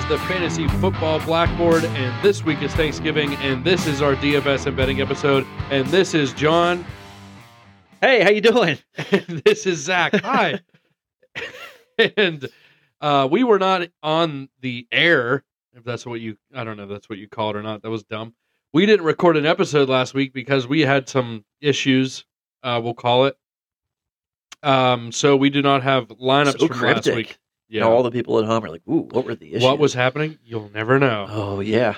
the Fantasy Football Blackboard, and this week is Thanksgiving, and this is our DFS and betting episode, and this is John. Hey, how you doing? And this is Zach. Hi. And we were not on the air, if that's what you, I don't know if that's what you call it or not. That was dumb. We didn't record an episode last week because we had some issues, we'll call it. So we do not have lineups So from cryptic. last week. Yeah. All the people at home are like, ooh, what were the issues? What was happening? You'll never know. Oh, yeah.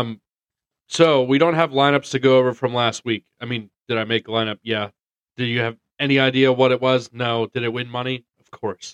So we don't have lineups to go over from last week. I mean, did I make a lineup? Yeah. Do you have any idea what it was? No. Did it win money? Of course.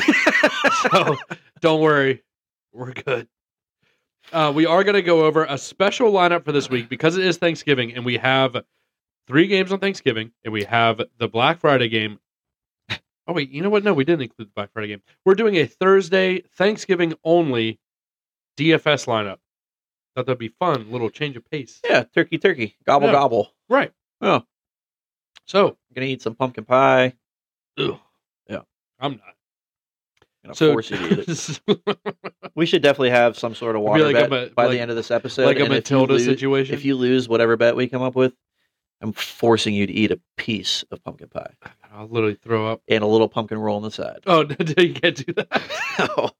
So don't worry. We're good. We are going to go over a special lineup for this week because it is Thanksgiving and we have 3 games on Thanksgiving and we have the Black Friday game. Oh, wait, you know what? No, we didn't include the Black Friday game. We're doing a Thursday, Thanksgiving only DFS lineup. Thought that'd be fun. A little change of pace. Yeah, turkey. Gobble, Yeah. gobble. Right. Oh, So, I'm going to eat some pumpkin pie. ugh. Yeah. I'm not. I'm going to So, force you to eat it. We should definitely have some sort of water like bet by the end of this episode. like a And if you Matilda lose- situation. If you lose whatever bet we come up with, I'm forcing you to eat a piece of pumpkin pie I'll literally throw up. and a little pumpkin roll on the side. Oh, you can't do that. Oh,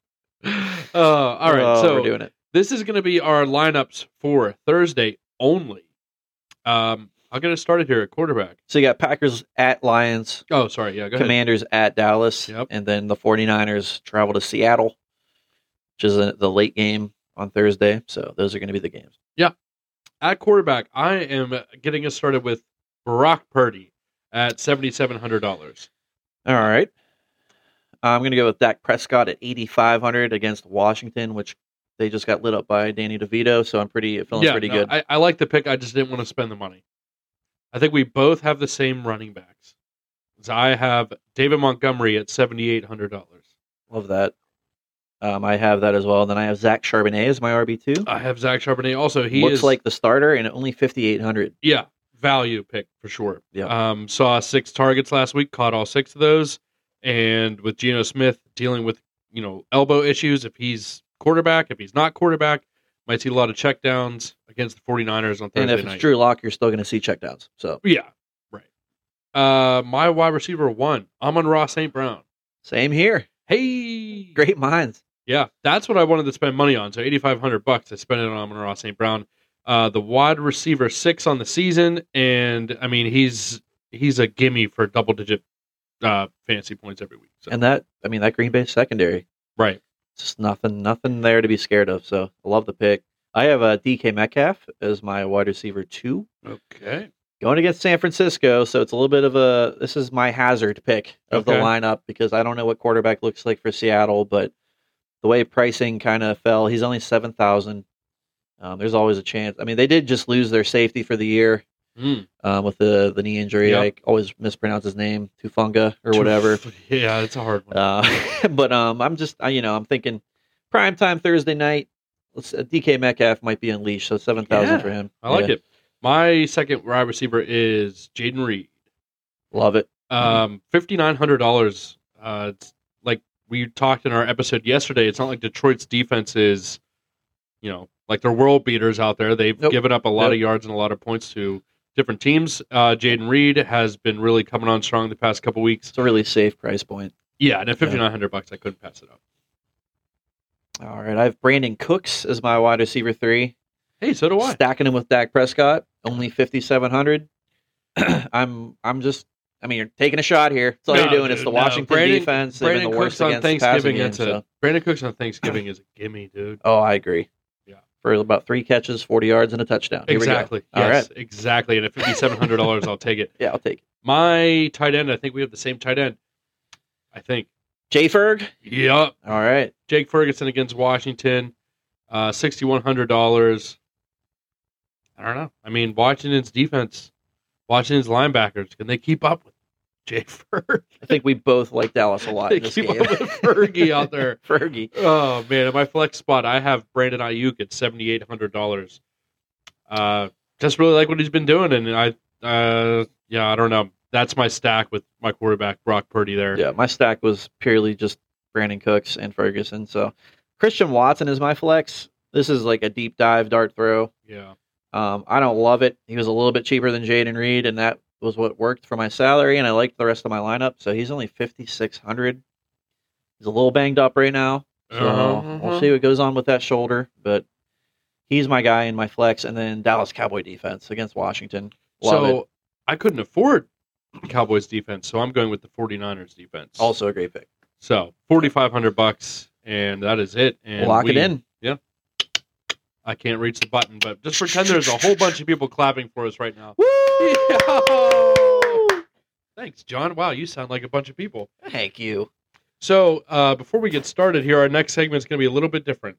All right. oh, So we're doing it. this is going to be our lineups for Thursday only. I'll get us started here at quarterback. So you got Packers at Lions, Oh, sorry. Yeah, go ahead. Commanders at Dallas, Yep. and then the 49ers travel to Seattle, which is the late game on Thursday. So those are going to be the games. At quarterback, I am getting us started with Brock Purdy at $7,700. All right. I'm going to go with Dak Prescott at 8,500 against Washington, which they just got lit up by Danny DeVito. So I'm feeling pretty good. I like the pick. I just didn't want to spend the money. I think we both have the same running backs. So I have David Montgomery at $7,800. Love that. I have that as well. And then I have Zach Charbonnet as my RB2. I have Zach Charbonnet also. He Looks is like the starter and only 5,800. yeah, value pick for sure. Yeah. Saw 6 targets last week, caught all 6 of those. And with Geno Smith dealing with, elbow issues, if he's quarterback, if he's not quarterback, might see a lot of checkdowns against the 49ers on Thursday And if night. it's Drew Lock, you're still going to see checkdowns. So Yeah, right. My wide receiver 1, Amon-Ra St. Brown. same here. Hey, Great minds. Yeah, that's what I wanted to spend money on. So $8,500, I spent it on Amon-Ra St. Brown. The wide receiver 6 on the season, and I mean he's a gimme for double-digit fantasy points every week. So. And that Green Bay secondary, Right. just nothing there to be scared of. So I love the pick. I have DK Metcalf as my wide receiver 2. Okay. Going against San Francisco, so it's a little bit of this is my hazard pick of the Okay. lineup because I don't know what quarterback looks like for Seattle, but the way pricing kind of fell, he's only 7,000. There's always a chance. I mean, they did just lose their safety for the year with the knee injury. Yep. I always mispronounce his name, Tufunga or whatever. Yeah, it's a hard one. But I'm just I'm thinking primetime Thursday night. DK Metcalf might be unleashed, so 7,000 Yeah, for him. I like Yeah. it. My second wide receiver is Jaden Reed. Love it. $5,900. It's like we talked in our episode yesterday. It's not like Detroit's defense is, like they're world beaters out there. They've Nope. given up a lot Nope. of yards and a lot of points to different teams. Jaden Reed has been really coming on strong the past couple weeks. It's a really safe price point. Yeah, and at $5,900, I couldn't pass it up. All right, I have Brandon Cooks as my wide receiver 3. Hey, so do I. Stacking him with Dak Prescott, only 5,700. You're taking a shot here. That's all No, you're doing. dude, It's the no. Washington defense. They've been Brandon the Cooks worst on against the passing Thanksgiving. game. Brandon Cooks on Thanksgiving is a gimme, dude. Oh, I agree. Yeah. For about 3 catches, 40 yards, and a touchdown. Here Exactly. we go. All Yes, right. exactly. And at $5,700, I'll take it. Yeah, I'll take it. My tight end, I think we have the same tight end. I think. J Ferg. Yep. All right. Jake Ferguson against Washington, $6,100. I don't know. I mean, Washington's defense, Washington's linebackers, can they keep up with Jake Ferg? I think we both like Dallas a lot They in this keep game. up with Fergie out there. Fergie. Oh, man. In my flex spot, I have Brandon Ayuk at $7,800. Just really like what he's been doing. And I don't know. That's my stack with my quarterback, Brock Purdy there. Yeah, my stack was purely just Brandon Cooks and Ferguson. So Christian Watson is my flex. This is like a deep dive dart throw. Yeah. I don't love it. He was a little bit cheaper than Jaden Reed, and that was what worked for my salary, and I liked the rest of my lineup. So he's only 5,600. He's a little banged up right now. So we'll see what goes on with that shoulder. But he's my guy in my flex. And then Dallas Cowboy defense against Washington. Love it. I couldn't afford the Cowboys defense, so I'm going with the 49ers defense. Also a great pick. So $4,500, and that is it. And lock it in. Yeah. I can't reach the button, but just pretend there's a whole bunch of people clapping for us right now. Woo! Thanks, John. Wow, you sound like a bunch of people. Thank you. So before we get started here, our next segment is going to be a little bit different.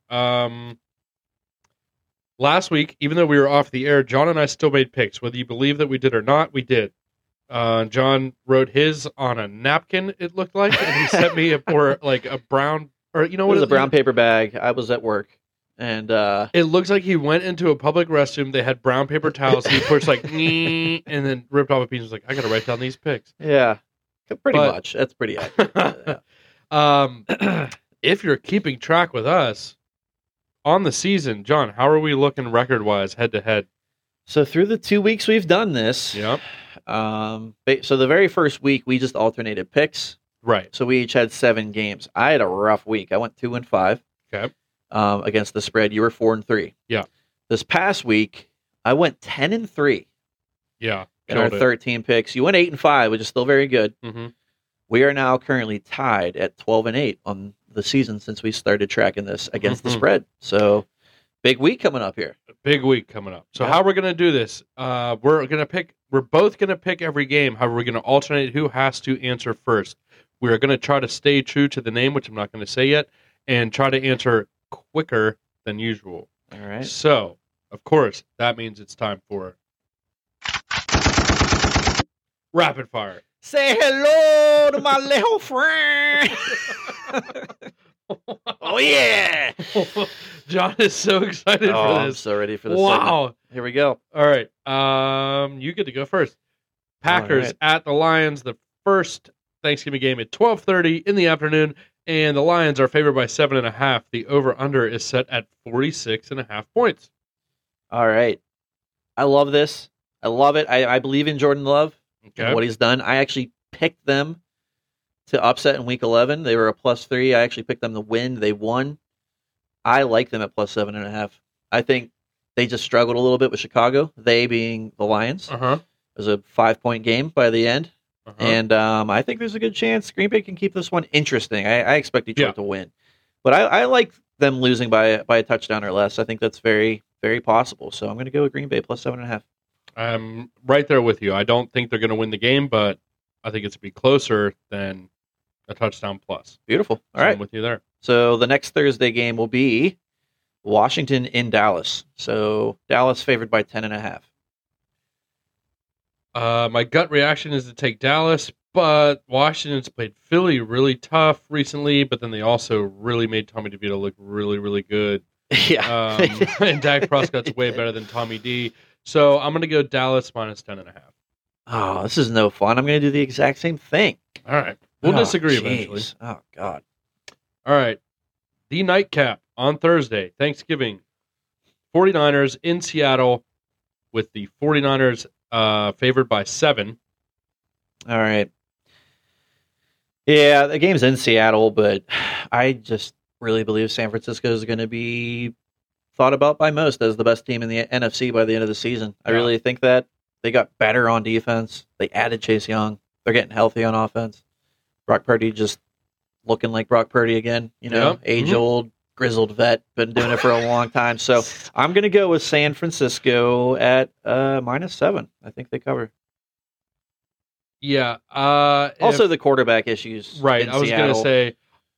Last week, even though we were off the air, John and I still made picks. Whether you believe that we did or not, we did. John wrote his on a napkin, it looked like, and he sent me a brown, or you know what? It was a brown paper bag. I was at work. And it looks like he went into a public restroom. They had brown paper towels. He pushed like, and then ripped off a piece. Was like, I got to write down these picks. Yeah, pretty much. That's pretty accurate. If you're keeping track with us on the season, John, how are we looking record wise, head to head? So through the 2 weeks we've done this, yep. So the very first week we just alternated picks. Right. So we each had 7 games. I had a rough week. I went 2-5. Okay. Against the spread. You were 4-3. Yeah. This past week, I went 10-3. Yeah. In our 13 picks. You went 8-5, which is still very good. Mm-hmm. We are now currently tied at 12-8 on the season since we started tracking this against the spread. So big week coming up here. Big week coming up. So how we're gonna do this? We're both gonna pick every game. However, we're gonna alternate who has to answer first. We're gonna try to stay true to the name, which I'm not gonna say yet, and try to answer quicker than usual. All right. So, of course, that means it's time for rapid fire. Say hello to my little friend. Oh, yeah. John is so excited for this. I'm so ready for this. Wow. Segment. Here we go. All right. You get to go first. Packers at the Lions, the first Thanksgiving game at 12:30 in the afternoon. And the Lions are favored by 7.5. The over-under is set at 46.5 points. All right. I love this. I love it. I believe in Jordan Love and what he's done. I actually picked them to upset in Week 11. They were a +3. I actually picked them to win. They won. I like them at +7.5. I think they just struggled a little bit with Chicago, they being the Lions. It was a 5-point game by the end. And I think there's a good chance Green Bay can keep this one interesting. I expect Detroit to win. But I like them losing by a touchdown or less. I think that's very, very possible. So I'm going to go with Green Bay +7.5. I'm right there with you. I don't think they're going to win the game, but I think it's going to be closer than a touchdown plus. Beautiful. All right. I'm with you there. So the next Thursday game will be Washington in Dallas. So Dallas favored by 10.5. My gut reaction is to take Dallas, but Washington's played Philly really tough recently, but then they also really made Tommy DeVito look really, really good. Yeah. And Dak Prescott's way better than Tommy D. So I'm going to go Dallas -10.5. Oh, this is no fun. I'm going to do the exact same thing. All right. We'll disagree eventually. Oh, God. All right. The nightcap on Thursday, Thanksgiving. 49ers in Seattle with the 49ers favored by 7. All right. Yeah, the game's in Seattle, but I just really believe San Francisco is going to be thought about by most as the best team in the NFC by the end of the season. I really think that they got better on defense. They added Chase Young. They're getting healthy on offense. Brock Purdy just looking like Brock Purdy again. Age-old, grizzled vet, been doing it for a long time. So I'm going to go with San Francisco at -7. I think they cover. Yeah. Also, the quarterback issues. Right. I was going to say,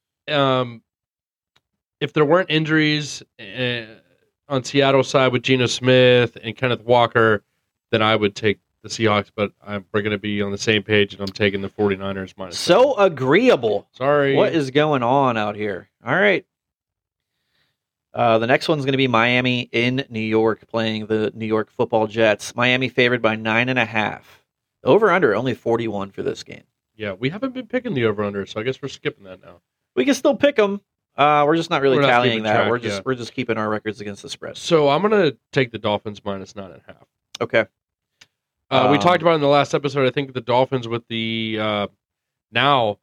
if there weren't injuries on Seattle's side with Geno Smith and Kenneth Walker, then I would take the Seahawks, but we're going to be on the same page, and I'm taking the 49ers -7. So agreeable. Sorry. What is going on out here? All right. The next one's going to be Miami in New York playing the New York Football Jets. Miami favored by 9.5. Over-under, only 41 for this game. Yeah, we haven't been picking the over-under, so I guess we're skipping that now. We can still pick them. We're just not really We're not tallying keeping that. track, We're just keeping our records against the spread. So I'm gonna take the Dolphins minus 9.5. Okay. We talked about in the last episode. I think the Dolphins with the now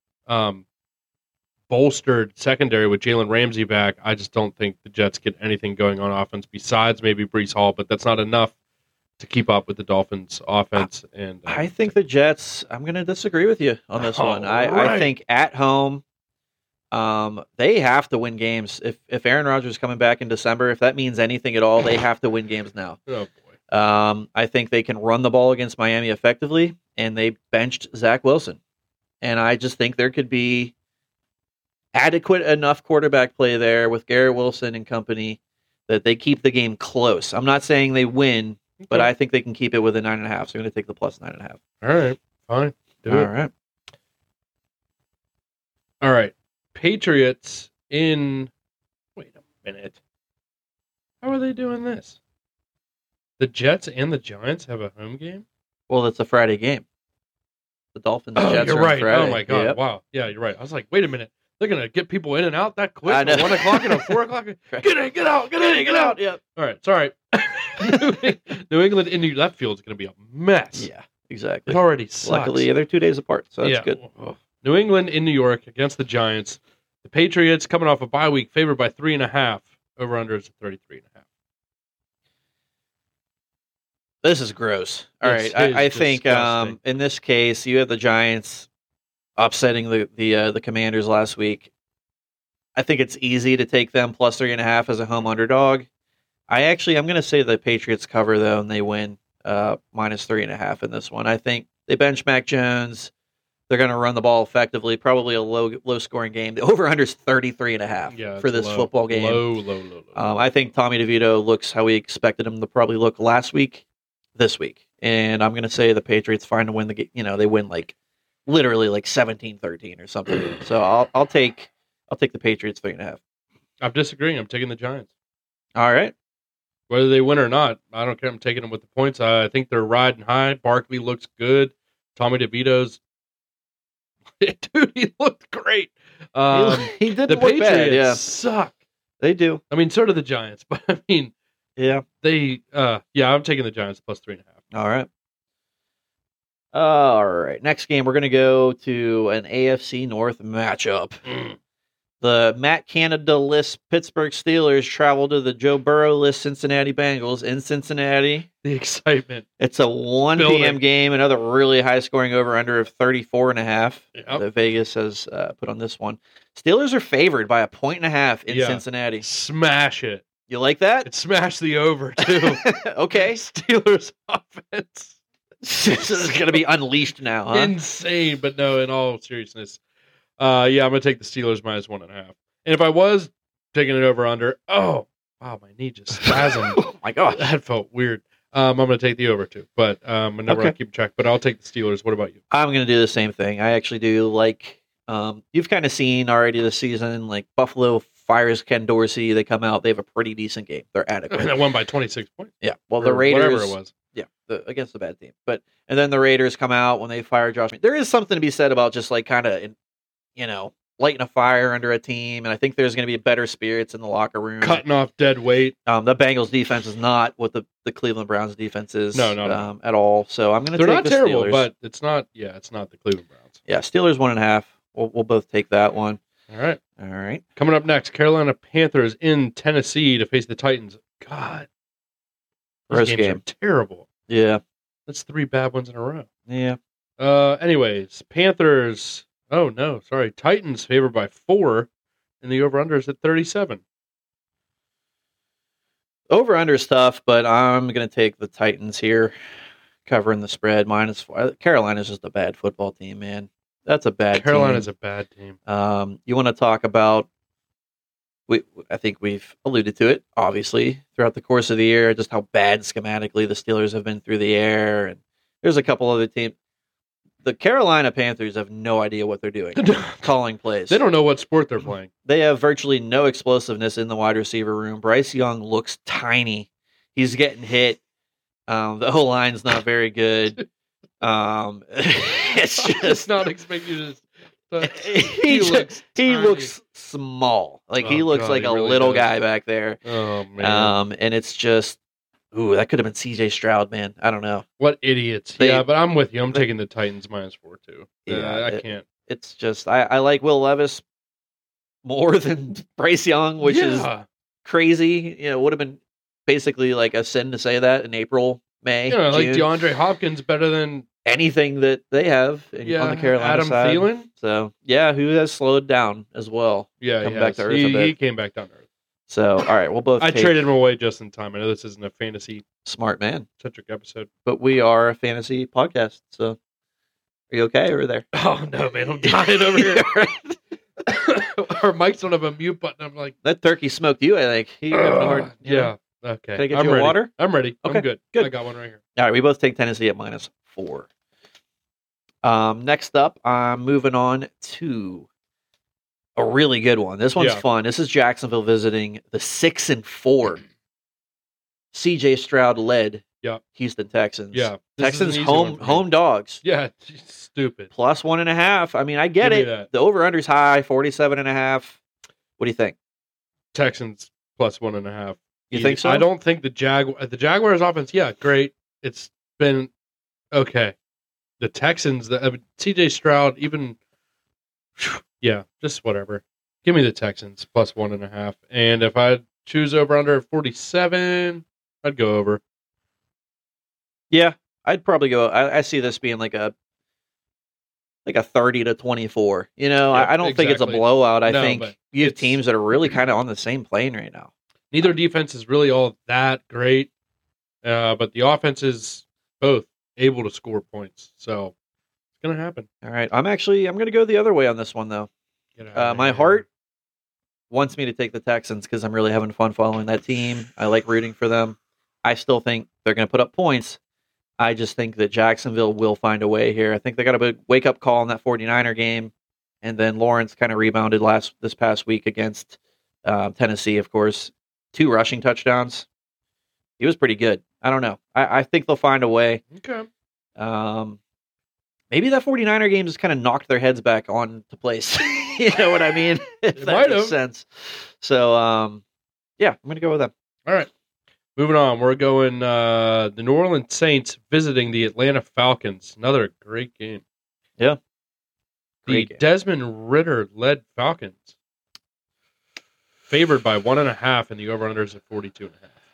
bolstered secondary with Jalen Ramsey back. I just don't think the Jets get anything going on offense besides maybe Breece Hall, but that's not enough to keep up with the Dolphins' offense. And I think the Jets. I'm going to disagree with you on this one. I right. think at home, they have to win games. If Aaron Rodgers is coming back in December, if that means anything at all, they have to win games now. Oh boy. I think they can run the ball against Miami effectively, and they benched Zach Wilson. And I just think there could be adequate enough quarterback play there with Garrett Wilson and company that they keep the game close. I'm not saying they win, but I think they can keep it within 9.5. So I'm going to take the plus 9.5. All right, fine. Do it. All right. All right. Patriots in. Wait a minute. How are they doing this? The Jets and the Giants have a home game? Well, it's a Friday game. The Dolphins Jets you're are on right. Friday. Oh my god! Yep. Wow. Yeah, you're right. I was like, wait a minute. They're gonna get people in and out that quick. I know. At 1 o'clock and at 4 o'clock. Get in, get out, get in, get out. Yep. All right. It's all right. New England into left field is gonna be a mess. Yeah, exactly. It already sucks. Luckily, they're 2 days apart, so that's good. New England in New York against the Giants. The Patriots coming off a bye week, favored by 3.5. Over under is 33.5. This is gross. All right, I think in this case, you have the Giants upsetting the Commanders last week. I think it's easy to take them plus 3.5 as a home underdog. I'm going to say the Patriots cover though, and they win minus 3.5 in this one. I think they bench Mac Jones. They're going to run the ball effectively. Probably a low scoring game. The over under is 33.5 for this football game. Low. I think Tommy DeVito looks how we expected him to probably look last week, this week, and I'm going to say the Patriots find to win the game. They win literally 17-13 or something. So I'll take the Patriots 3.5. I'm disagreeing. I'm taking the Giants. All right. Whether they win or not, I don't care. I'm taking them with the points. I think they're riding high. Barkley looks good. Tommy DeVito's dude, he looked great. He didn't the look Patriots bad. Yeah, suck. They do. I mean, so do the Giants, but I mean, yeah, they. I'm taking the Giants plus 3.5. All right. All right. Next game, we're going to go to an AFC North matchup. The Matt Canada-less Pittsburgh Steelers travel to the Joe Burrow-less Cincinnati Bengals in Cincinnati. The excitement. It's a 1 p.m. game, another really high-scoring over-under of 34.5 that Vegas has put on this one. Steelers are favored by 1.5 in Cincinnati. Smash it. You like that? It smashed the over, too. Okay. Steelers offense. This is going to be unleashed now, huh? Insane, but no, in all seriousness. I'm going to take the Steelers minus 1.5. And if I was taking it over under, oh, wow, my knee just spasmed. Oh, my gosh. That felt weird. I'm going to take the over, too. But I'm never going to keep track. But I'll take the Steelers. What about you? I'm going to do the same thing. I actually do like, you've kind of seen already this season, Buffalo fires Ken Dorsey. They come out. They have a pretty decent game. They're adequate. And they won by 26 points. Yeah. Well, the Raiders. Whatever it was. Yeah, against the bad team. And then the Raiders come out when they fire Josh. There is something to be said about just kind of, lighting a fire under a team. And I think there's going to be better spirits in the locker room. Cutting off dead weight. The Bengals defense is not what the Cleveland Browns defense is. No. At all. So I'm going to take They're not the terrible, Steelers. but it's not the Cleveland Browns. Yeah, Steelers 1.5. We'll both take that one. All right. Coming up next, Carolina Panthers in Tennessee to face the Titans. God. Those games are terrible. Yeah. That's 3 bad ones in a row. Yeah. Anyways, Panthers. Oh, no. Sorry. Titans favored by 4, and the over-under is at 37. Over-under is tough, but I'm going to take the Titans here, covering the spread -4. Carolina's just a bad football team, man. That's a bad team. Carolina's a bad team. You want to talk about, I think we've alluded to it, obviously, throughout the course of the year, just how bad schematically the Steelers have been through the air. And there's a couple other teams. The Carolina Panthers have no idea what they're doing, calling plays. They don't know what sport they're playing. They have virtually no explosiveness in the wide receiver room. Bryce Young looks tiny. He's getting hit. The whole line's not very good. It's just not expecting you to he looks tiny. looks small. Like he Oh, looks God, like he a really little does. guy back there. Oh man, And it's just, ooh, that could have been CJ Stroud, man. I don't know. what idiots! They- yeah, but I'm with you. I'm taking the Titans -4 too. Yeah, I can't. It's just I like Will Levis more than Bryce Young, which is crazy. You know, would have been basically like a sin to say that in April, May, you know, like June. DeAndre Hopkins better than Anything that they have on the Carolina Adam side. Thielen. So yeah, who has slowed down as well. Yeah, Come he back has. to earth a bit. He came back down to earth. So all right, we'll both I take traded him away just in time. I know this isn't a fantasy smart man, centric episode. but we are a fantasy podcast. So are you okay over there? Oh no, man, I'm dying over here. Our mics don't have a mute button. I'm like, That turkey smoked you, I think. You have no hard, you know. yeah. Okay. Can I get I'm you a ready. water? I'm ready. Okay, I'm good. good. I got one right here. All right, we both take Tennessee at -4. Next up, I'm moving on to a really good one. This one's Yeah. fun. This is Jacksonville visiting the 6-4 CJ Stroud led Yeah. Houston Texans. Yeah. This is an Texans easy one for me. home dogs. Yeah. Stupid. +1.5. I mean, I get Give me it. that. The over/under's high, 47.5. What do you think? Texans +1.5. You think so? I don't think the Jaguars offense. Yeah, great. It's been okay. The Texans, CJ Stroud, even yeah, just whatever. Give me the Texans +1.5. And if I choose over under 47, I'd go over. Yeah, I'd probably go. I see this being like a 30-24. You know, Yeah, I don't think it's a exactly. blowout. I No, think but you have it's- teams that are really kind of on the same plane right now. Neither defense is really all that great, but the offense is both able to score points. So it's gonna happen. All right, I'm going to go the other way on this one though. Get out of My here. heart wants me to take the Texans because I'm really having fun following that team. I like rooting for them. I still think they're going to put up points. I just think that Jacksonville will find a way here. I think they got a big wake-up call in that 49er game, and then Lawrence kind of rebounded this past week against Tennessee, of course. 2 rushing touchdowns. He was pretty good. I don't know. I think they'll find a way. Okay. Maybe that 49er game just kind of knocked their heads back on to place. You know what I mean? If It that might makes have. sense. So, yeah, I'm going to go with them. All right. Moving on. We're going the New Orleans Saints visiting the Atlanta Falcons. Another great game. Yeah. The Great game. Desmond Ritter led Falcons. Favored by 1.5 and the over-unders at 42.5.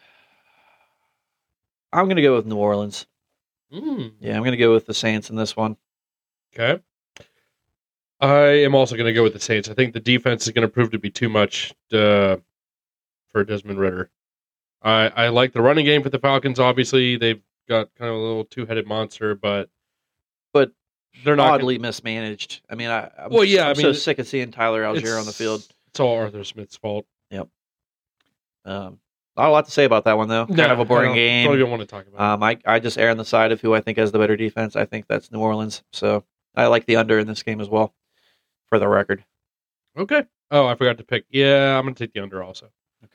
I'm going to go with New Orleans. Mm, Yeah, I'm going to go with the Saints in this one. okay. I am also going to go with the Saints. I think the defense is going to prove to be too much for Desmond Ritter. I like the running game for the Falcons. Obviously, they've got kind of a little two-headed monster, but they're not Oddly mismanaged. I mean, I'm I so mean, sick of seeing Tyler Algier on the field. It's all Arthur Smith's fault. Not a lot to say about that one, though. Kind of a boring game. Don't even want to talk about it. I just err on the side of who I think has the better defense. I think that's New Orleans. So I like the under in this game as well, for the record. Okay. Oh, I forgot to pick. Yeah, I'm going to take the under also.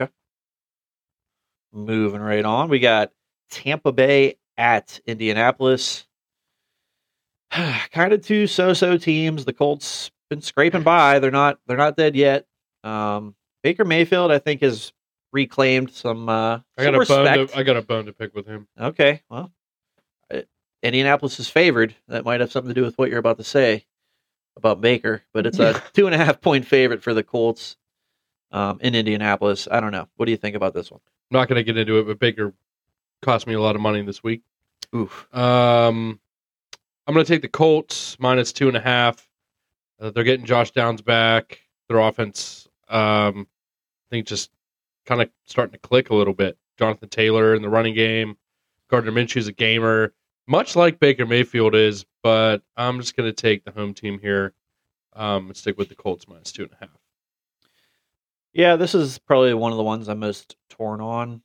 Moving right on. We got Tampa Bay at Indianapolis. Kind of 2 so-so teams. The Colts been scraping by. They're not dead yet. Baker Mayfield, I think, has reclaimed some respect. I got a bone to pick with him. Okay, well, Indianapolis is favored. That might have something to do with what you're about to say about Baker, but it's a 2.5-point favorite for the Colts in Indianapolis. I don't know. What do you think about this one? I'm not going to get into it, but Baker cost me a lot of money this week. Oof. I'm going to take the Colts -2.5. They're getting Josh Downs back. Their offense, I think, just kind of starting to click a little bit. Jonathan Taylor in the running game. Gardner Minshew's a gamer, much like Baker Mayfield is, but I'm just going to take the home team here and stick with the Colts -2.5. Yeah, this is probably one of the ones I'm most torn on.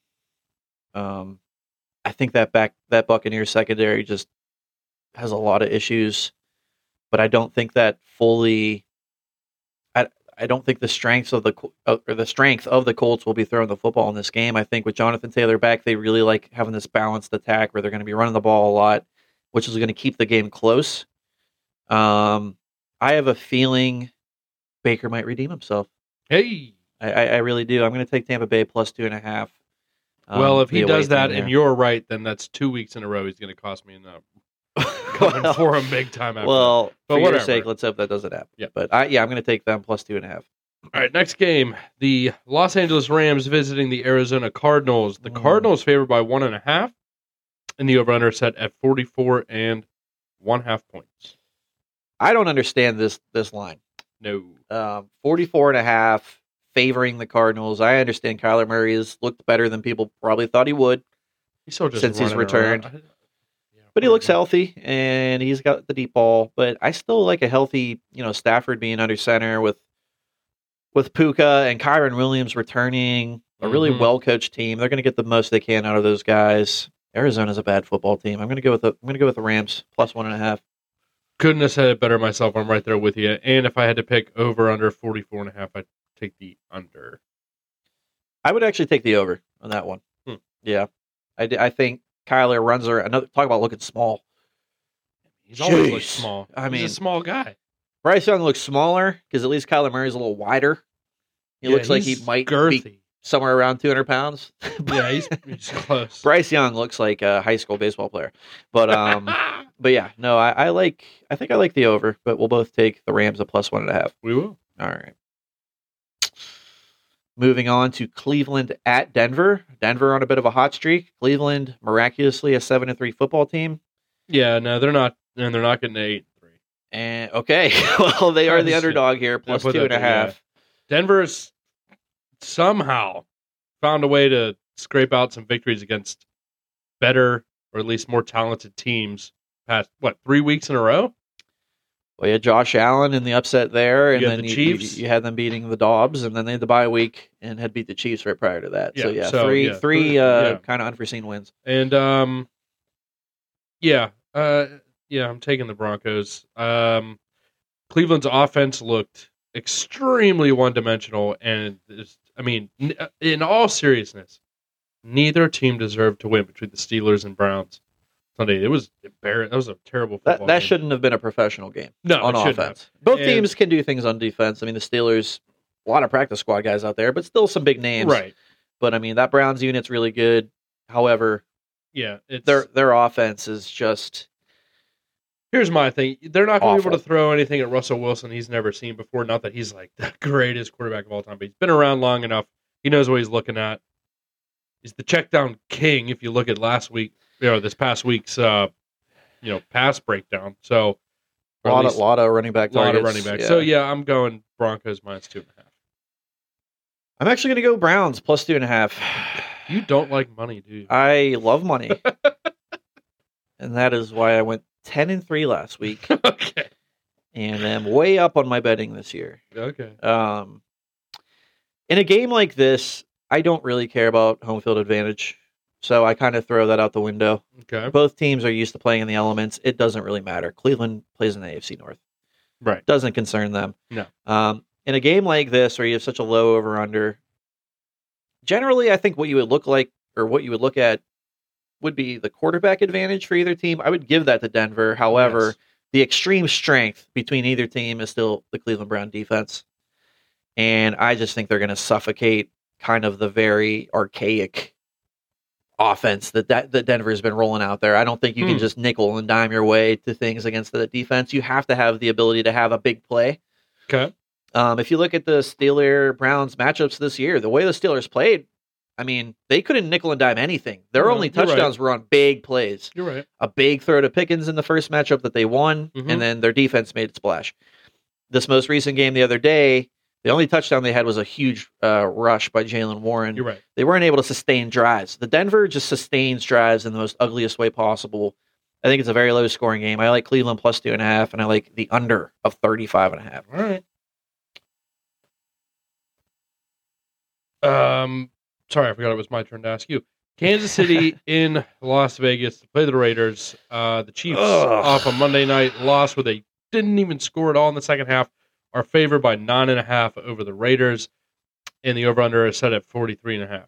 I think that Buccaneers secondary just has a lot of issues, but I don't think that fully. I don't think the strength of the Colts will be throwing the football in this game. I think with Jonathan Taylor back, they really like having this balanced attack where they're going to be running the ball a lot, which is going to keep the game close. I I have a feeling Baker might redeem himself. Hey. I really do. I'm going to take Tampa Bay plus 2.5. Well, if he the away does that team and there. you're right, then that's 2 weeks in a row he's going to cost me enough. Coming for him big time after that. Well, But for your whatever. sake, let's hope that doesn't happen. Yeah. But I'm going to take them plus 2.5. All right, next game. The Los Angeles Rams visiting the Arizona Cardinals. The Cardinals favored by 1.5, and the over-under set at 44.5 points. I don't understand this line. No. 44.5 favoring the Cardinals. I understand Kyler Murray has looked better than people probably thought he would. He's still just since he's running returned. around. But he looks healthy, and he's got the deep ball. But I still like a healthy, Stafford being under center with Puka and Kyron Williams returning. A really well-coached team. They're going to get the most they can out of those guys. Arizona's a bad football team. I'm going to go with the Rams plus 1.5. Couldn't have said it better myself. I'm right there with you. And if I had to pick over under 44.5, I'd take the under. I would actually take the over on that one. Yeah, I think Kyler runs another. Talk about looking small. He's always looked small. He's a small guy. Bryce Young looks smaller because at least Kyler Murray's a little wider. He looks like he might be somewhere around 200 pounds. Yeah, he's close. Bryce Young looks like a high school baseball player. But but yeah, no, I think I like the over, but we'll both take the Rams at plus 1.5. We will. All right. Moving on to Cleveland at Denver. Denver on a bit of a hot streak. Cleveland miraculously a 7-3 football team. Yeah, no, they're not, and they're not getting to 8-3. And okay, well, they are the underdog here, plus 2.5. Yeah. Denver's somehow found a way to scrape out some victories against better, or at least more talented teams past, 3 weeks in a row? Well, you had Josh Allen in the upset there, and then the Chiefs. You had them beating the Dobbs, and then they had the bye week and had beat the Chiefs right prior to that. Yeah, three kind of unforeseen wins. And I'm taking the Broncos. Cleveland's offense looked extremely one-dimensional, and in all seriousness, neither team deserved to win between the Steelers and Browns Sunday. It was embarrassing. That was a terrible football That game. shouldn't have been a professional game. No, on it offense. Both teams can do things on defense. I mean, the Steelers, a lot of practice squad guys out there, but still some big names. Right. But I mean, that Browns unit's really good. However, their offense is just. Here's my thing. They're not going to be able to throw anything at Russell Wilson he's never seen before. Not that he's like the greatest quarterback of all time, but he's been around long enough. He knows what he's looking at. He's the check down king if you look at this past week's pass breakdown. So a lot of running back targets. Yeah. So I'm going Broncos minus 2.5. I'm actually going to go Browns plus 2.5. You don't like money, do you? I love money. And that is why I went 10-3 last week. Okay. And I'm way up on my betting this year. Okay. In a game like this, I don't really care about home field advantage. So I kind of throw that out the window. Okay. Both teams are used to playing in the elements. It doesn't really matter. Cleveland plays in the AFC North. Right. Doesn't concern them. No. In a game like this where you have such a low over-under, generally I think what you would look at would be the quarterback advantage for either team. I would give that to Denver. However, the extreme strength between either team is still the Cleveland Brown defense. And I just think they're going to suffocate kind of the very archaic offense that Denver has been rolling out there. I don't think you can just nickel and dime your way to things against the defense. You have to have the ability to have a big play. Okay. If you look at the Steelers-Browns matchups this year, the way the Steelers played, I mean, they couldn't nickel and dime anything. Their only touchdowns were on big plays. You're right. A big throw to Pickens in the first matchup that they won, and then their defense made it splash. This most recent game the other day, the only touchdown they had was a huge rush by Jaylen Warren. You're right. They weren't able to sustain drives. The Denver just sustains drives in the most ugliest way possible. I think it's a very low-scoring game. I like Cleveland plus 2.5, and I like the under of 35.5. All right. Sorry, I forgot it was my turn to ask you. Kansas City in Las Vegas to play the Raiders. The Chiefs off a Monday night loss where they didn't even score at all in the second half. Are favored by 9.5 over the Raiders, and the over/under is set at 43.5.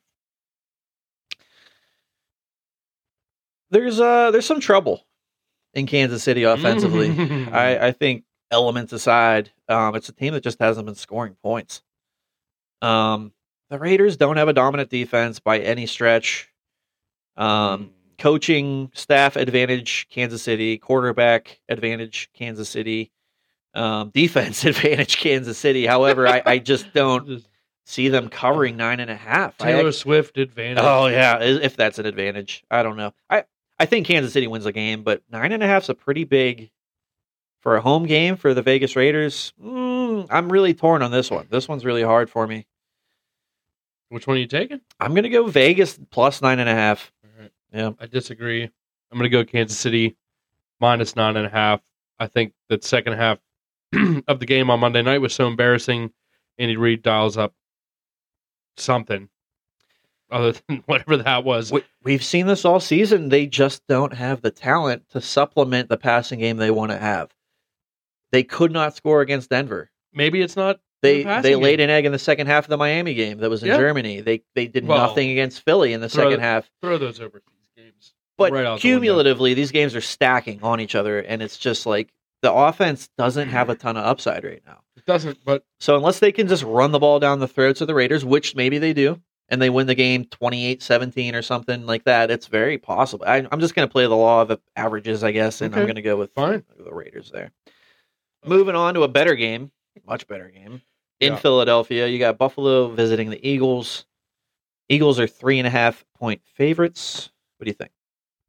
There's some trouble in Kansas City offensively. I think elements aside, it's a team that just hasn't been scoring points. The Raiders don't have a dominant defense by any stretch. Coaching staff advantage, Kansas City. Quarterback advantage, Kansas City. Defense advantage, Kansas City. However, I just don't see them covering 9.5. Taylor Swift advantage. Oh yeah, if that's an advantage, I don't know. I think Kansas City wins the game, but 9.5 is a pretty big for a home game for the Vegas Raiders. I'm really torn on this one. This one's really hard for me. Which one are you taking? I'm gonna go Vegas plus 9.5. All right. Yeah, I disagree. I'm gonna go Kansas City minus 9.5. I think that second half of the game on Monday night was so embarrassing. Andy Reid dials up something other than whatever that was. We've seen this all season. They just don't have the talent to supplement the passing game they want to have. They could not score against Denver. Maybe it's not. They laid an egg in the second half of the Miami game that was in Germany. They did nothing against Philly in the second half. Throw those overseas games. But right cumulatively, these games are stacking on each other, and it's just like the offense doesn't have a ton of upside right now. It doesn't, but so unless they can just run the ball down the throats of the Raiders, which maybe they do, and they win the game 28-17 or something like that, it's very possible. I'm just going to play the law of averages, I guess, and I'm going to go with the Raiders there. Moving on to a better game, much better game. In Philadelphia, you got Buffalo visiting the Eagles. Eagles are 3.5-point favorites. What do you think?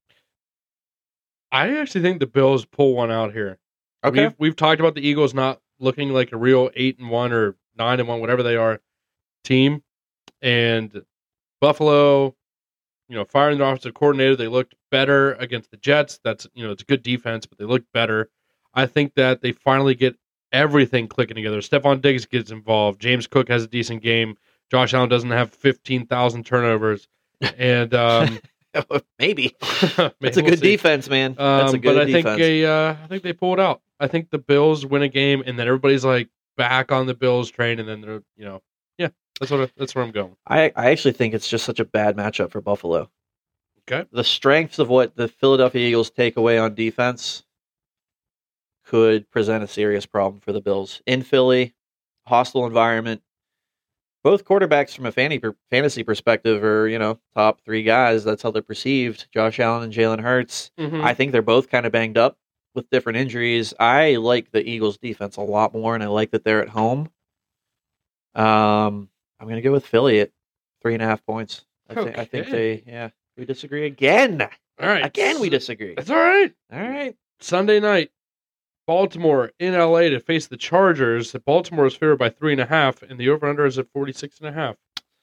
I actually think the Bills pull one out here. Okay. We've talked about the Eagles not looking like a real 8-1 or 9-1, whatever they are, team. And Buffalo, firing their offensive coordinator, they looked better against the Jets. That's, it's a good defense, but they looked better. I think that they finally get everything clicking together. Stephon Diggs gets involved. James Cook has a decent game. Josh Allen doesn't have 15,000 turnovers. And maybe it's a good defense, man. That's a good defense. I think they pull it out. I think the Bills win a game, and then everybody's like back on the Bills train, and then they're that's where I'm going. I actually think it's just such a bad matchup for Buffalo. Okay, the strengths of what the Philadelphia Eagles take away on defense could present a serious problem for the Bills in Philly. Hostile environment. Both quarterbacks from a fantasy perspective are, top 3 guys. That's how they're perceived. Josh Allen and Jalen Hurts. Mm-hmm. I think they're both kind of banged up with different injuries. I like the Eagles defense a lot more, and I like that they're at home. I'm going to go with Philly at 3.5 points. I think we disagree again. All right. Again, we disagree. That's all right. All right. Sunday night. Baltimore in LA to face the Chargers. Baltimore is favored by 3.5, and the over/under is at 46.5.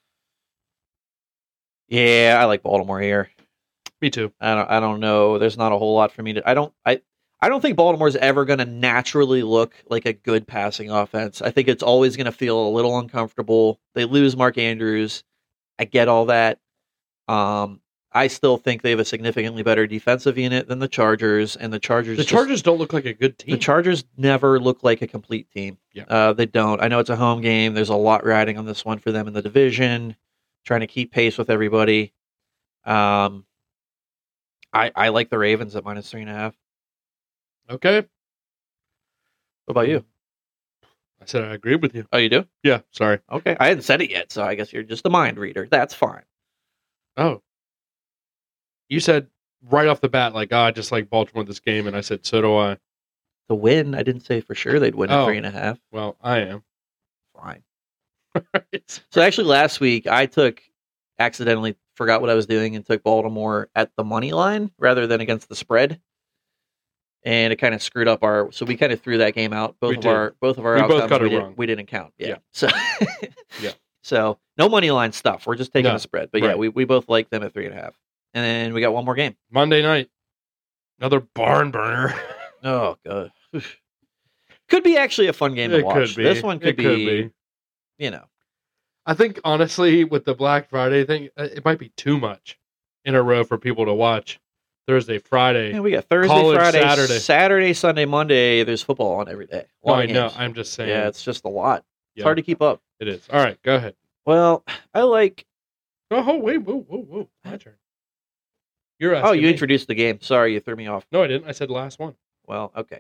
Yeah, I like Baltimore here. Me too. I don't know. There's not a whole lot for me to. I don't think Baltimore's ever going to naturally look like a good passing offense. I think it's always going to feel a little uncomfortable. They lose Mark Andrews. I get all that. I still think they have a significantly better defensive unit than the Chargers, and the Chargers don't look like a good team. The Chargers never look like a complete team. Yeah. They don't. I know it's a home game. There's a lot riding on this one for them in the division, trying to keep pace with everybody. I like the Ravens at minus 3.5. Okay. What about you? I said I agree with you. Oh, you do? Yeah, sorry. Okay. I hadn't said it yet, so I guess you're just a mind reader. That's fine. Oh. You said right off the bat, I just like Baltimore this game, and I said, so do I. To win, I didn't say for sure they'd win at 3.5. Well, I am. Fine. So actually last week, I accidentally forgot what I was doing and took Baltimore at the money line rather than against the spread. And it kind of screwed up so we kind of threw that game out. Both of our outcomes we didn't count. Yeah. So yeah. So no money line stuff. We're just taking the spread. But we both like them at 3.5. And then we got one more game. Monday night. Another barn burner. Oh, God. Could be actually a fun game to watch. This one could be. I think, honestly, with the Black Friday thing, it might be too much in a row for people to watch. Thursday, Friday. Yeah, we got Thursday, Friday, Saturday, Sunday, Monday. There's football on every day. I know. I'm just saying. Yeah, it's just a lot. It's hard to keep up. It is. All right, go ahead. Well, I like. Oh, wait. Whoa. My turn. You're asking you introduced the game. Sorry, you threw me off. No, I didn't. I said last one. Well, okay.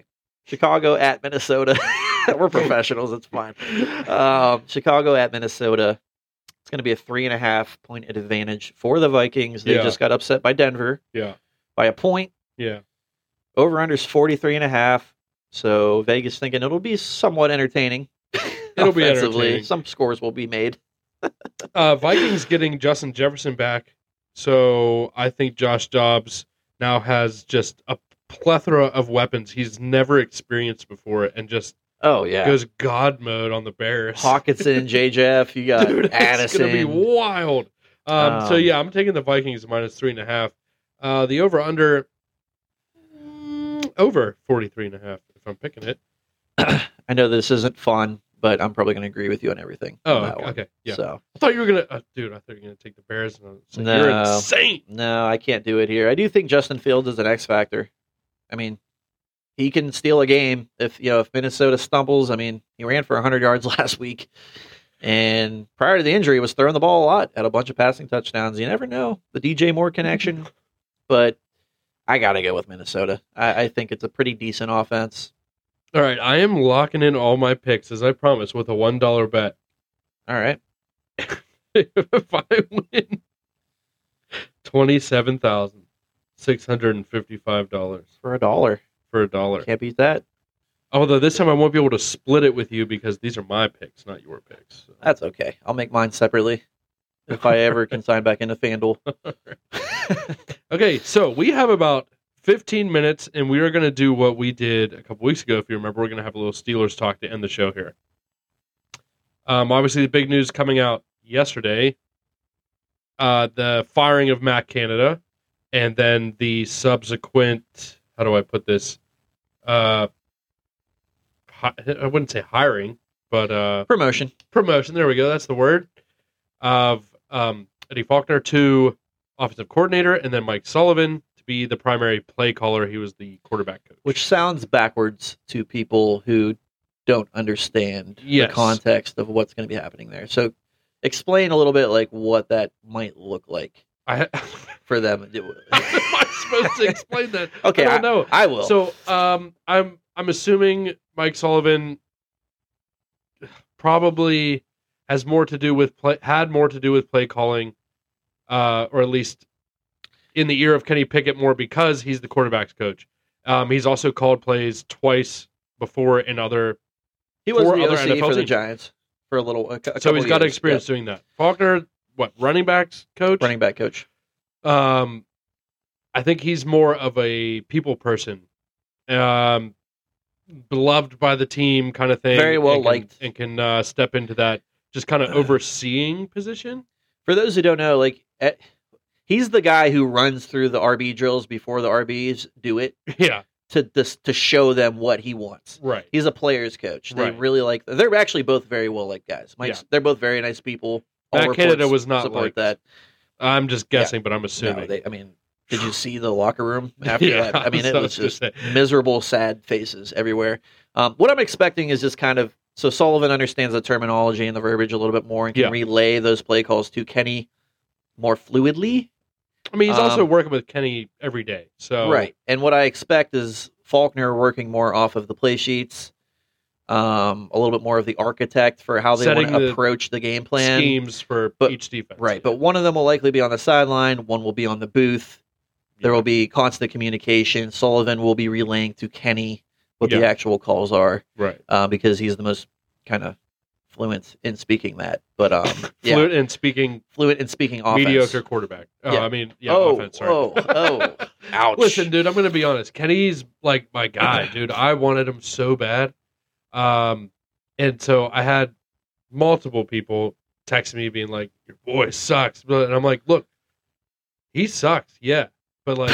Chicago at Minnesota. We're professionals. It's fine. Chicago at Minnesota. It's going to be a 3.5 point advantage for the Vikings. They just got upset by Denver. Yeah. By a point. Yeah. Over-under's 43.5. So Vegas thinking it'll be somewhat entertaining. It'll be entertaining. Some scores will be made. Vikings getting Justin Jefferson back. So I think Josh Dobbs now has just a plethora of weapons he's never experienced before and just goes God mode on the Bears. Hawkinson, JJF, you got Dude, Addison. It's going to be wild. So yeah, I'm taking the Vikings minus 3.5. The over-under over 43.5 if I'm picking it. I know this isn't fun, but I'm probably going to agree with you on everything. Oh, okay. Yeah. So I thought you were going to, dude, I thought you were going to take the Bears. And no, you're insane. No, I can't do it here. I do think Justin Fields is an X factor. I mean, he can steal a game if Minnesota stumbles. I mean, he ran for 100 yards last week. And prior to the injury, he was throwing the ball a lot, had a bunch of passing touchdowns. You never know, the DJ Moore connection. But I got to go with Minnesota. I think it's a pretty decent offense. All right, I am locking in all my picks, as I promised, with a $1 bet. All right. If I win $27,655. For $1. For $1. Can't beat that. Although this time I won't be able to split it with you because these are my picks, not your picks. So. That's okay. I'll make mine separately if I ever can sign back into FanDuel. Okay, so we have about 15 minutes, and we are going to do what we did a couple weeks ago. If you remember, we're going to have a little Steelers talk to end the show here. Obviously, the big news coming out yesterday, the firing of Matt Canada, and then the subsequent, how do I put this? I wouldn't say hiring, but promotion. There we go. That's the word. Of Eddie Faulkner to offensive coordinator, and then Mike Sullivan to be the primary play caller. He was the quarterback coach. Which sounds backwards to people who don't understand the context of what's going to be happening there. So explain a little bit like what that might look like for them. Am I supposed to explain that? Okay, I don't know. I will. So I'm assuming Mike Sullivan probably has more to do with play calling, or at least in the ear of Kenny Pickett more because he's the quarterback's coach. He's also called plays twice before in other. He was the other OC NFL for the teams. Giants for a little. So he's got experience doing that. Faulkner, running backs coach? Running back coach. I think he's more of a people person, beloved by the team kind of thing. Very well liked, and can step into that just kind of overseeing position. For those who don't know, he's the guy who runs through the RB drills before the RBs do it. Yeah. To show them what he wants. Right. He's a player's coach. They really like. They're actually both very well liked guys. They're both very nice people. Matt Canada was not support that. I'm just guessing, but I'm assuming. No, did you see the locker room after that? I mean, it was just miserable, sad faces everywhere. What I'm expecting is just kind of so Sullivan understands the terminology and the verbiage a little bit more and can relay those play calls to Kenny more fluidly. I mean, he's also working with Kenny every day. So right. And what I expect is Faulkner working more off of the play sheets, a little bit more of the architect for how they want to approach the game plan. Schemes for each defense. Right. But one of them will likely be on the sideline. One will be on the booth. There will be constant communication. Sullivan will be relaying to Kenny what the actual calls are. Right. Because he's the most kind of fluent in speaking that. But fluent in speaking offense. Mediocre quarterback. Offense. Sorry. Ouch. Listen, dude, I'm going to be honest. Kenny's like my guy, dude. I wanted him so bad. And so I had multiple people text me being like, "Your boy sucks," and I'm like, "Look, he sucks, yeah, but like,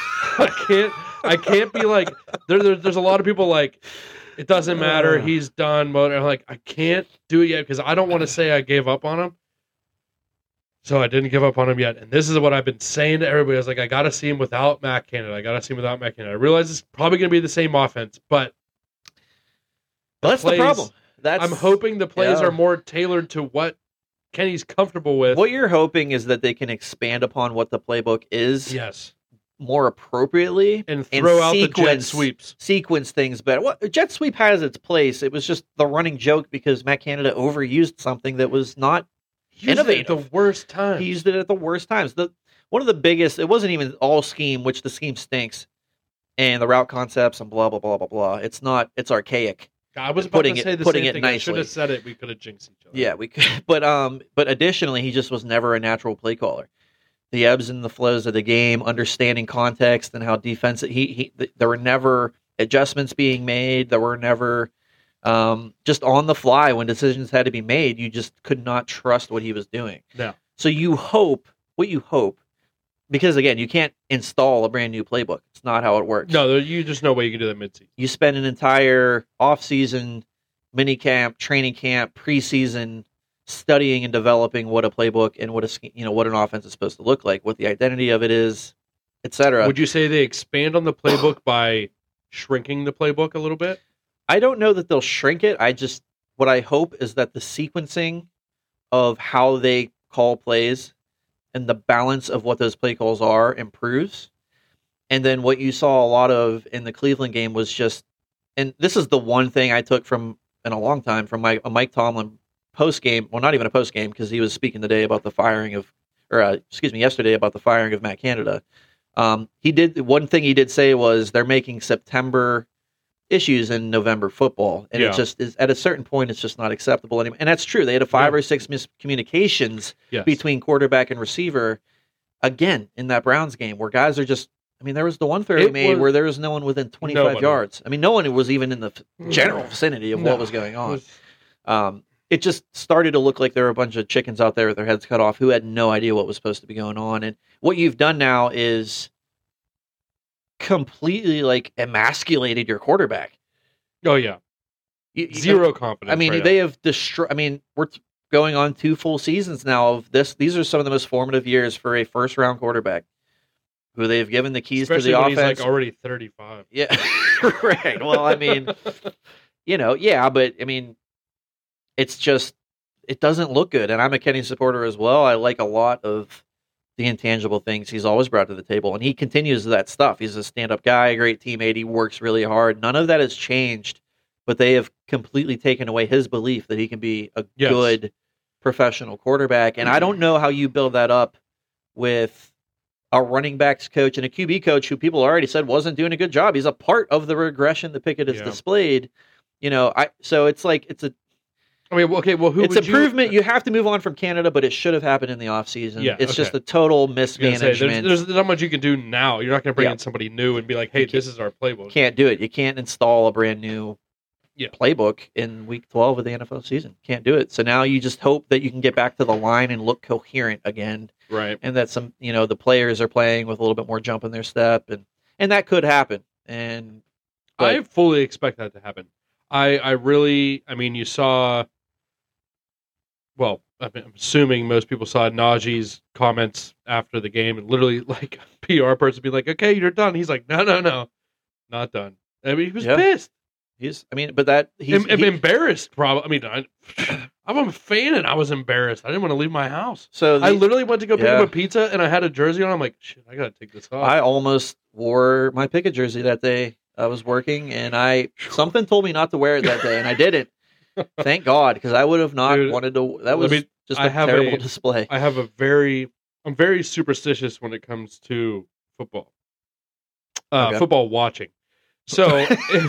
I can't be like, there's a lot of people like." It doesn't matter. He's done. I'm like, I can't do it yet because I don't want to say I gave up on him. So I didn't give up on him yet. And this is what I've been saying to everybody. I was like, I got to see him without Matt Canada. I realize it's probably going to be the same offense, but that's the problem. I'm hoping the plays are more tailored to what Kenny's comfortable with. What you're hoping is that they can expand upon what the playbook is. Yes. more appropriately and throw out the jet sweeps. Sequence things better. What jet sweep has its place. It was just the running joke because Matt Canada overused something that was not innovative. At the worst times. He used it at the worst times. One of the biggest, it wasn't even all scheme, which the scheme stinks, and the route concepts and blah, blah, blah, blah, blah. It's not, it's archaic. I was about to say the same thing. I should have said it. We could have jinxed each other. Yeah, we could. But additionally, he just was never a natural play caller. The ebbs and the flows of the game, understanding context and how defensive, there were never adjustments being made. There were never just on the fly when decisions had to be made. You just could not trust what he was doing. No. So you hope, because again, you can't install a brand new playbook. It's not how it works. No, you just no way you can do that mid-season. You spend an entire off-season, mini camp, training camp, preseason studying and developing what a playbook and what an offense is supposed to look like, what the identity of it is, etc. Would you say they expand on the playbook by shrinking the playbook a little bit? I don't know that they'll shrink it. What I hope is that the sequencing of how they call plays and the balance of what those play calls are improves. And then what you saw a lot of in the Cleveland game was just, and this is the one thing I took from in a long time from a Mike Tomlin post game. Well, not even a post game because he was speaking yesterday about the firing of Matt Canada. One thing he did say was they're making September issues in November football, and it just is at a certain point it's just not acceptable anymore. And that's true. They had 5 or 6 miscommunications between quarterback and receiver again in that Browns game where guys are just, I mean, there was the one throw he made where there was no one within 25 yards. I mean, no one was even in the general vicinity of what was going on. It just started to look like there were a bunch of chickens out there with their heads cut off who had no idea what was supposed to be going on. And what you've done now is completely emasculated your quarterback. Oh yeah, zero confidence. I mean, they have destroyed. I mean, we're going on 2 full seasons now of this. These are some of the most formative years for a first round quarterback, who they've given the keys especially to the when offense. He's already 35. Yeah, right. Well, I mean, but I mean, it's just it doesn't look good. And I'm a Kenny supporter as well. I like a lot of the intangible things he's always brought to the table, and he continues that stuff. He's a stand-up guy, a great teammate. He works really hard. None of that has changed, but they have completely taken away his belief that he can be a good professional quarterback. And I don't know how you build that up with a running backs coach and a QB coach who people already said wasn't doing a good job. He's a part of the regression that Pickett has displayed. So it's like I mean, okay, well, it's improvement. You have to move on from Canada, but it should have happened in the offseason. Yeah, it's just a total mismanagement. There's not much you can do now. You're not going to bring in somebody new and be like, hey, this is our playbook. Can't do it. You can't install a brand new playbook in week 12 of the NFL season. Can't do it. So now you just hope that you can get back to the line and look coherent again. Right. And that the players are playing with a little bit more jump in their step. And that could happen. But I fully expect that to happen. I mean, you saw... Well, I'm assuming most people saw Najee's comments after the game, and literally, like, a PR person be like, "Okay, you're done." He's like, "No, not done." I mean, he was pissed. He's embarrassed. Probably. I mean, I'm a fan, and I was embarrassed. I didn't want to leave my house. So I literally went to go pick up a pizza, and I had a jersey on. I'm like, "Shit, I gotta take this off." I almost wore my Pickett jersey that day. I was working, and something told me not to wear it that day, and I didn't. Thank God, because I would have not wanted to. That was just a terrible display. I'm very superstitious when it comes to football. Football watching. So,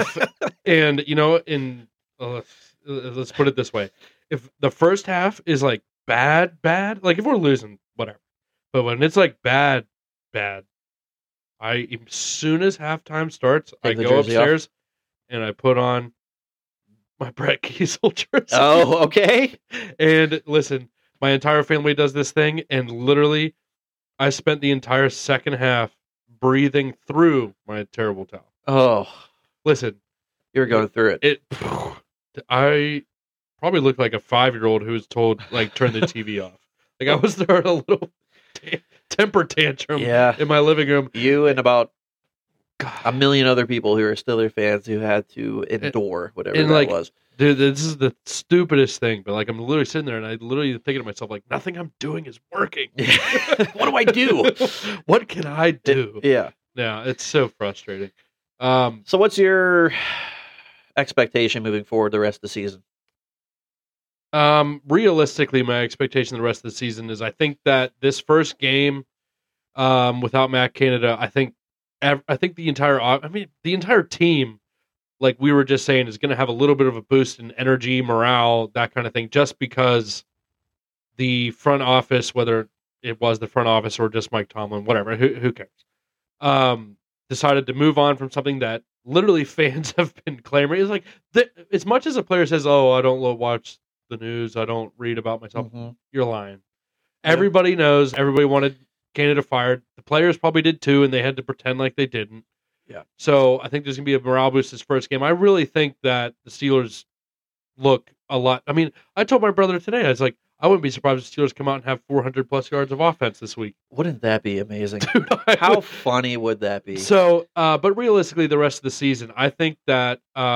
let's put it this way: if the first half is like bad, like if we're losing, whatever. But when it's like bad, as soon as halftime starts, I go upstairs and I put on my Brett Kiesel jersey. Oh, okay. And listen, my entire family does this thing, and literally, I spent the entire second half breathing through my terrible towel. Oh, listen, you were going through it. I probably looked like a 5-year-old who was told, like, turn the TV off. Like, I was throwing a little temper tantrum in my living room. You and about a million other people who are Steelers fans who had to endure whatever that was. Dude, this is the stupidest thing, but like I'm literally sitting there and I literally thinking to myself, like, nothing I'm doing is working. What do I do? What can I do? Yeah, it's so frustrating. So what's your expectation moving forward the rest of the season? Realistically, my expectation the rest of the season is I think that this first game, without Matt Canada, I think the entire team, like we were just saying, is going to have a little bit of a boost in energy, morale, that kind of thing, just because the front office, whether it was the front office or just Mike Tomlin, whatever, who cares, decided to move on from something that literally fans have been clamoring. It's like, as much as a player says, "Oh, I don't watch the news, I don't read about myself," you're lying. Yeah. Everybody knows. Everybody wanted Canada fired. The players probably did too, and they had to pretend like they didn't. Yeah. So I think there's going to be a morale boost this first game. I really think that the Steelers look a lot. I mean, I told my brother today, I was like, I wouldn't be surprised if the Steelers come out and have 400 plus yards of offense this week. Wouldn't that be amazing? Dude, how funny would that be? So, but realistically, the rest of the season, I think that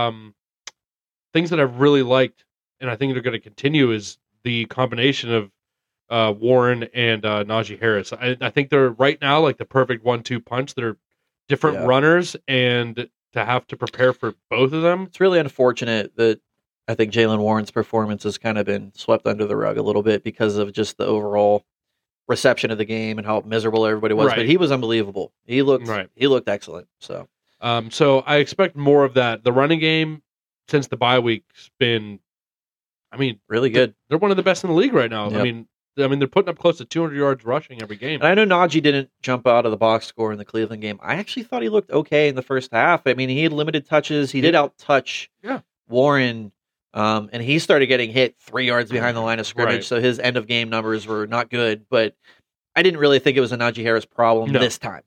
things that I've really liked, and I think they're going to continue, is the combination of Warren and Najee Harris. I think they're right now like the perfect 1-2 punch. They're different runners, and to have to prepare for both of them. It's really unfortunate that I think Jaylen Warren's performance has kind of been swept under the rug a little bit because of just the overall reception of the game and how miserable everybody was. Right. But he was unbelievable. He looked excellent. So I expect more of that. The running game since the bye week's been, really good. They're one of the best in the league right now. Yep. I mean, they're putting up close to 200 yards rushing every game. And I know Najee didn't jump out of the box score in the Cleveland game. I actually thought he looked okay in the first half. I mean, he had limited touches. He did out-touch Warren, and he started getting hit 3 yards behind the line of scrimmage, so his end-of-game numbers were not good. But I didn't really think it was a Najee Harris problem this time.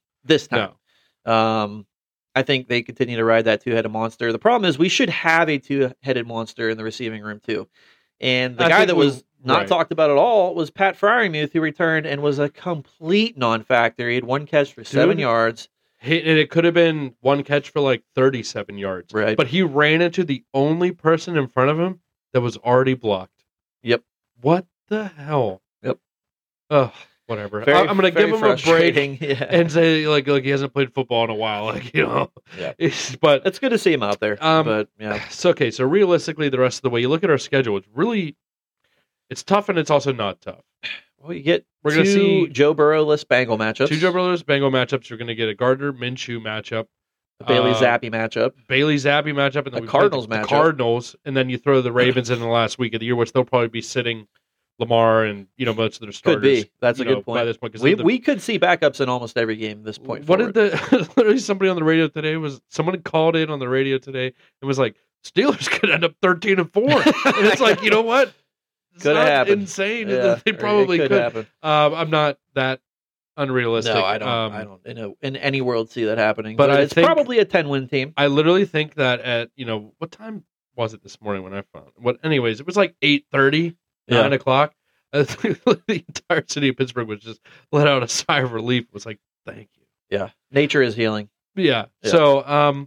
No. I think they continue to ride that two-headed monster. The problem is we should have a two-headed monster in the receiving room, too. And the guy that was not talked about at all was Pat Freiermuth, who returned and was a complete non-factor. He had one catch for 7 yards. And it could have been one catch for like 37 yards. Right. But he ran into the only person in front of him that was already blocked. Yep. What the hell? Yep. Ugh, whatever. I'm going to give him a break and say like he hasn't played football in a while. Yeah. But it's good to see him out there. But yeah. So realistically, the rest of the way, you look at our schedule, it's tough and it's also not tough. Well, we're going to see Joe Burrow-less Bengal matchups. 2 Joe Burrow-less Bengal matchups. You're going to get a Gardner Minshew matchup. The Bailey Zappi matchup. And then the Cardinals matchup. The Cardinals, and then you throw the Ravens in the last week of the year, which they'll probably be sitting Lamar and most of their starters. Could be. That's a good point. By this point, we could see backups in almost every game at this point. What did literally somebody on the radio today someone called in on the radio today and was like, Steelers could end up 13-4. And it's like, you know what? Could happen. Insane. Yeah, they probably could. Happen. I'm not that unrealistic. No, I don't. In any world see that happening. But it's probably a 10-win team. I literally think that at what time was it this morning when I found it? Anyways, it was like 8:30, 9 o'clock. The entire city of Pittsburgh was just let out a sigh of relief. It was like, thank you. Yeah, nature is healing. Yeah. So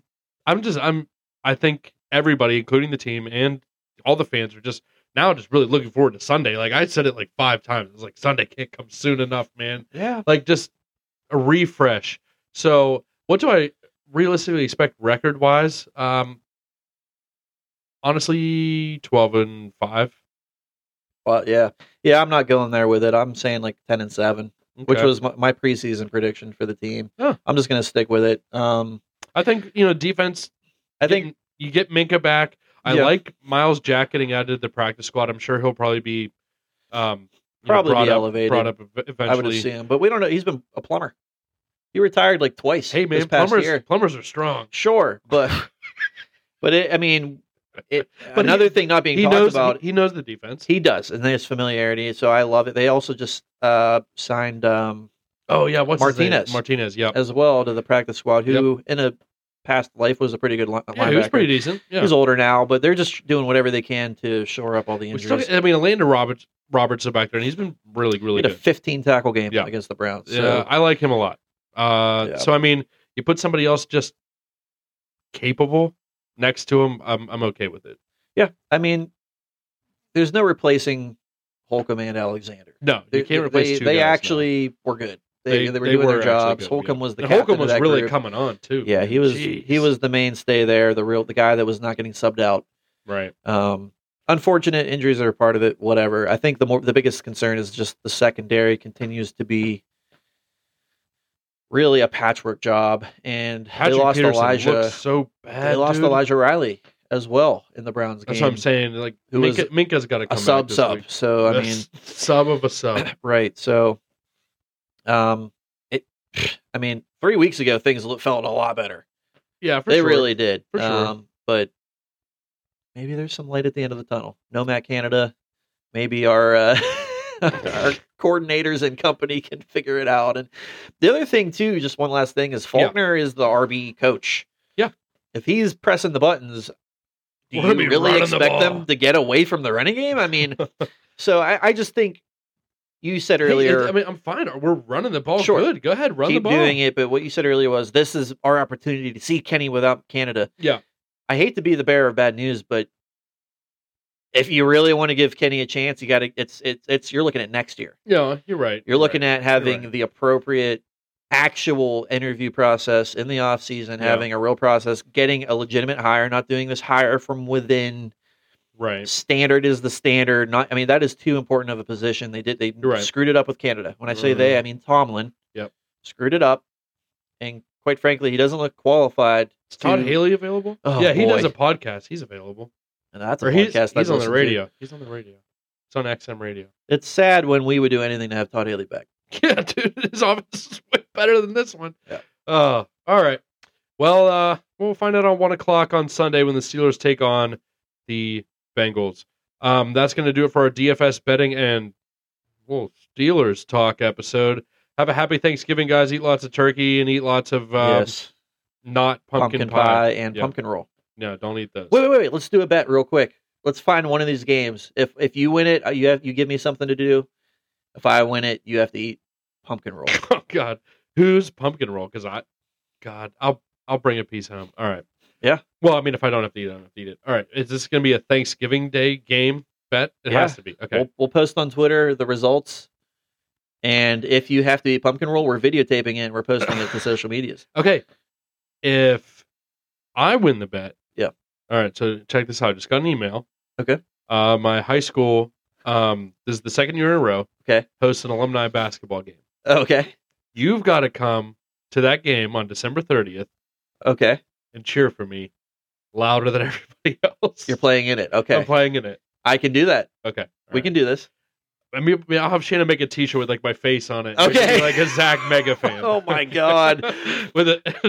I think everybody, including the team and all the fans, are just really looking forward to Sunday. Like I said it like 5 times. It's like Sunday can't come soon enough, man. Yeah. Like just a refresh. So what do I realistically expect record wise? Honestly, 12-5. Well, yeah. I'm not going there with it. I'm saying like 10-7, which was my preseason prediction for the team. Huh. I'm just going to stick with it. I think defense. I think you get Minkah back. I like Myles Jack getting added to the practice squad. I'm sure he'll probably be elevated. Brought up eventually. I would assume, but we don't know. He's been a plumber. He retired like twice. Hey man, plumbers are strong. Sure, but another thing not being talked about. He knows the defense. He does, and there's familiarity. So I love it. They also just signed. What's Martinez? Martinez, yeah, as well to the practice squad. Who in a past life was a pretty good linebacker. Yeah, he was pretty decent. Yeah. He's older now, but they're just doing whatever they can to shore up all the injuries. Landon Roberts is back there, and he's been really, really good. He had a 15 tackle game against the Browns. So. Yeah, I like him a lot. So you put somebody else just capable next to him, I'm okay with it. Yeah, there's no replacing Holcomb and Alexander. No, you can't replace two guys. They actually were good. They were doing their actually jobs. good, Holcomb yeah. was the And captain Holcomb of was that really group. coming on too. Yeah, man. he was Jeez. the mainstay there, the guy that was not getting subbed out. Right. Unfortunate injuries are a part of it. Whatever. I think the biggest concern is just the secondary continues to be really a patchwork job, and Patrick they lost Peterson Elijah. looks so bad. They lost dude. Elijah Riley as well in the Browns game. That's what I'm saying. Like Who was Minka's got to come a back this sub. week. So I mean, sub of a sub. right. So, 3 weeks ago things felt a lot better. Yeah, They really did. For sure. But maybe there's some light at the end of the tunnel. Nomad Canada, maybe our our coordinators and company can figure it out. And the other thing too, just one last thing, is Faulkner is the RB coach. Yeah. If he's pressing the buttons, do We're you gonna be really running the expect ball. them to get away from the running game? I mean, so I just think you said earlier. I'm fine. We're running the ball Sure. good. Go ahead, run keep the ball. doing it, but what you said earlier was this is our opportunity to see Kenny without Canada. Yeah. I hate to be the bearer of bad news, but if you really want to give Kenny a chance, you got to. It's you're looking at next year. Yeah, you're right. You're looking at having right. the appropriate actual interview process in the off season, Yeah. having a real process, getting a legitimate hire, not doing this hire from within. Right. Standard is the standard. That is too important of a position. They Right. screwed it up with Canada. When I say they, I mean Tomlin. Yep. Screwed it up, and quite frankly, he doesn't look qualified. Is Todd Haley available? Oh, yeah, he boy. does a podcast. He's available. And that's a Or podcast. he's I'd on the listen to. radio. He's on the radio. It's on XM radio. It's sad when we would do anything to have Todd Haley back. Yeah, dude, his office is way better than this one. Yeah. All right. Well, we'll find out on 1:00 on Sunday when the Steelers take on the Bengals. That's going to do it for our DFS betting and Steelers talk episode. Have a happy Thanksgiving, guys. Eat lots of turkey and eat lots of Yes. not pumpkin Pie and Yeah. pumpkin roll. No, don't eat those. Wait. Let's do a bet real quick. Let's find one of these games. If you win it, you give me something to do. If I win it, you have to eat pumpkin roll. Oh God, who's pumpkin roll? Because I'll bring a piece home. All right. Yeah. Well, I mean, if I don't have to eat it, I don't have to eat it. All right. Is this going to be a Thanksgiving Day game bet? It has to be. Okay. We'll post on Twitter the results. And if you have to eat pumpkin roll, we're videotaping it and we're posting it to social medias. Okay. If I win the bet. Yeah. All right. So check this out. I just got an email. Okay. My high school, this is the second year in a row. Okay. Hosts an alumni basketball game. Okay. You've got to come to that game on December 30th. Okay. And cheer for me louder than everybody else. You're playing in it. Okay. I'm playing in it. I can do that. Okay. We can do this. I mean, I'll have Shannon make a T-shirt with like my face on it. Okay. Like a Zach Mega fan. Oh my God. With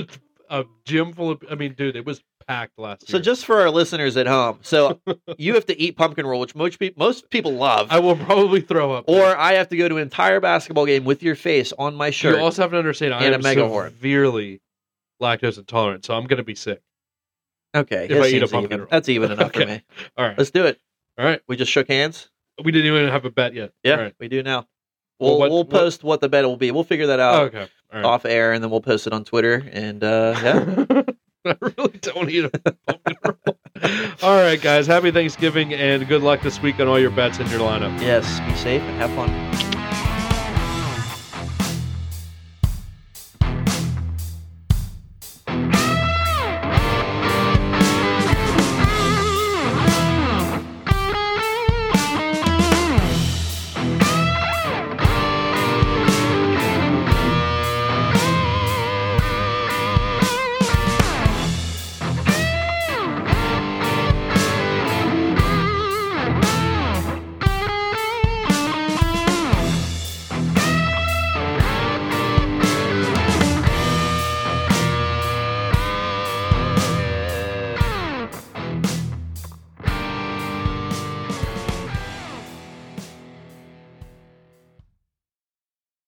a gym full of. I mean, dude, it was packed last So year. just for our listeners at home, so you have to eat pumpkin roll, which most people love. I will probably throw up. Or I have to go to an entire basketball game with your face on my shirt. You also have to understand I and am a Megahorn. severely lactose intolerant, so I'm going to be sick. Okay. If I eat a pumpkin roll. That's even enough for Okay. me. All right. Let's do it. All right. We just shook hands. We didn't even have a bet yet. Yeah, All right. we do now. Well, We'll post what the bet will be. We'll figure that out Okay. All right. off air, and then we'll post it on Twitter. And yeah, I really don't eat a pumpkin roll. All right, guys. Happy Thanksgiving and good luck this week on all your bets in your lineup. yes, be safe and have fun.